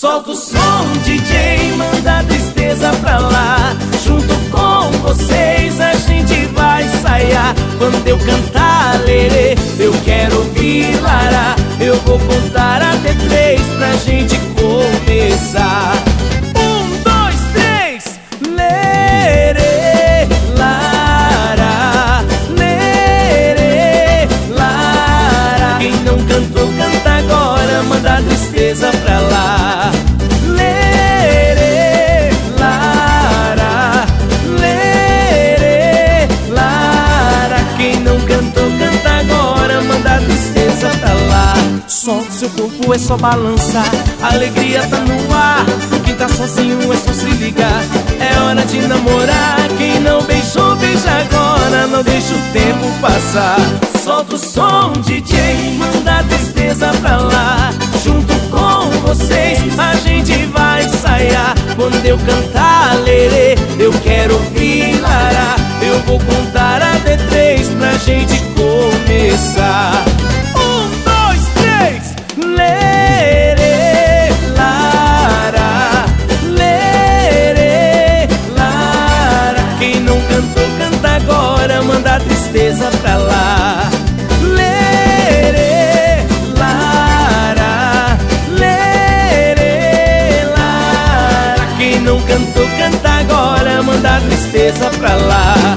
Solta o som, DJ, manda a tristeza pra lá. Junto com vocês a gente vai ensaiar. Quando eu cantar lerê, eu quero ouvir lará. Eu vou contar até 3 pra gente começar. 1, 2, 3. Lerê, lará, lerê, lará. Quem não cantou, canta agora, manda a tristeza pra lá. Lerê, lará, lerê, lará. Quem não cantou, canta agora, manda a tristeza pra lá. Solta seu corpo, é só balançar, a alegria tá no ar. Quem tá sozinho é só se ligar, é hora de namorar. Quem não beijou, beija agora, não deixa o tempo passar. Solta o som, DJ, manda a tristeza pra lá. Junto com vocês a gente vai ensaiar. Quando eu cantar lerê, eu quero ouvir lará. Eu vou contar até 3 pra gente começar. 1, 2, 3. Lerê, lará, lerê, lará. Quem não cantou, canta agora, manda a tristeza pra lá. Lerê, lará, lerê, lará. Quem não cantou, canta agora, manda a tristeza pra lá.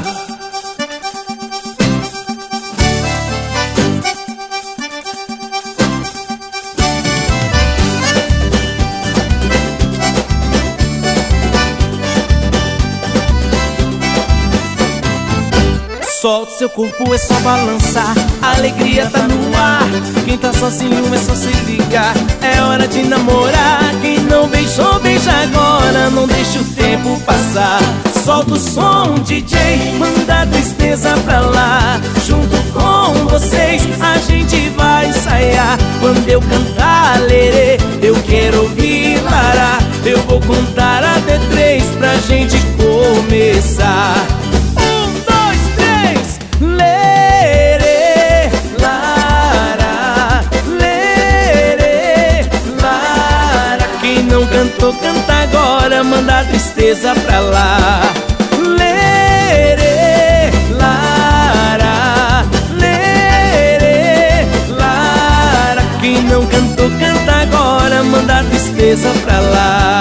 Solta seu corpo, é só balançar, a alegria tá no ar. Quem tá sozinho é só se ligar, é hora de namorar. Quem não beijou, beija agora, não deixa o tempo passar. Solta o som, DJ, manda a tristeza pra lá. Junto com vocês a gente vai ensaiar. Quando eu cantar lerê, eu quero ouvir lará. Eu vou contar até 3 pra gente começar. Lerê, lará, lerê, lará. Quem não cantou, canta agora, manda a tristeza pra lá. Lerê, lará, lerê, lará. Quem não cantou, canta agora, manda a tristeza pra lá.